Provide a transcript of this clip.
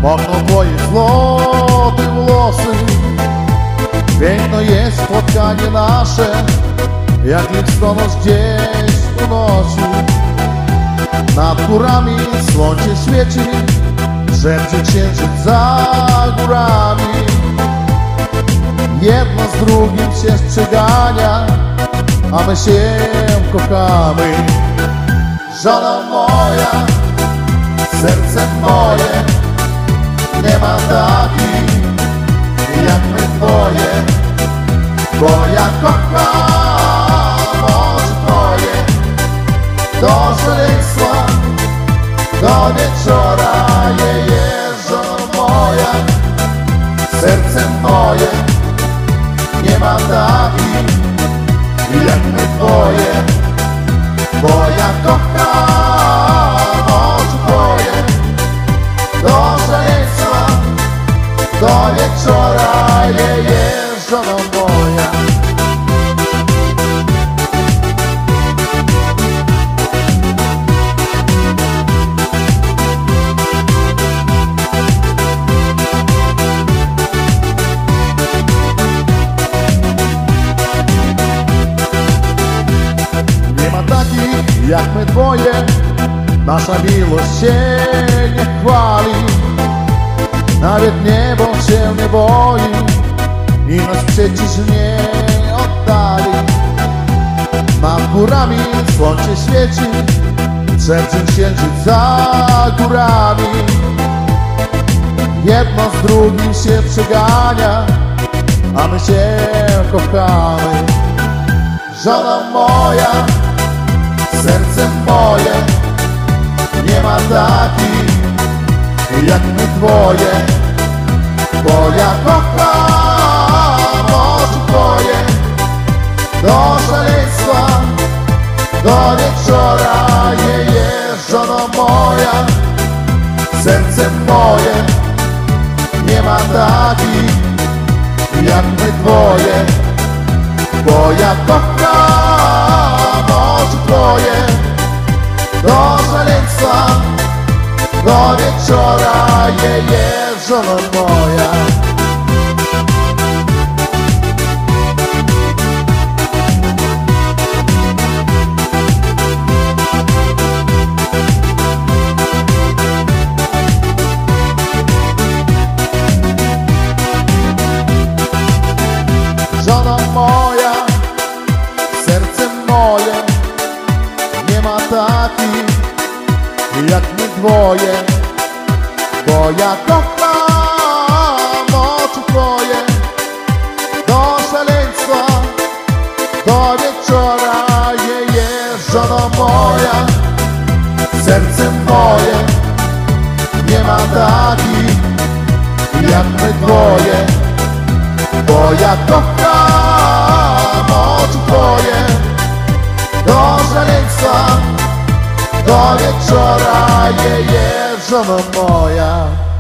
Mokną twoje złote włosy. Piękno jest spotkanie nasze, jak listonosz gdzieś unosi. Nad górami słońce świeci, szepcze księżyc za górami. Jedno z drugim się przegania, a my się kochamy. Żona moja, serce moje, nie ma takich jak my twoje, bo ja kocham oczy twoje. Do szaleństwa, do wieczora, żono moja, serce moje, nie ma takich jak my twoje, bo ja kocham oczy twoje. Do szaleństwa, do wieczora, żono moja. Nie ma takich jak my dwoje, nasza miłość się nie chwali. Nawet niebo się nie boi i nas przecież nie oddali. Nad górami słońce świeci, szepcze księżyc za górami. Jedno z drugim się przegania, a my się kochamy. Żona moja, serce moje, nie ma takich jak my twoje, bo ja kocham oczy twoje. Do szaleństwa, do wieczora, żono moja, serce moje, nie ma takich jak my twoje, bo ja kocham oczy twoje. Do szaleństwa, do wieczora, żono moja. Żono moja, serce moje, nie ma takich jak my dwoje, bo ja kocham oczy twoje. Do szaleństwa, do wieczora, żono moja, serce moje, nie ma takich jak my dwoje, bo ja kocham oczy twoje. Do szaleństwa, do wieczora, żono moja.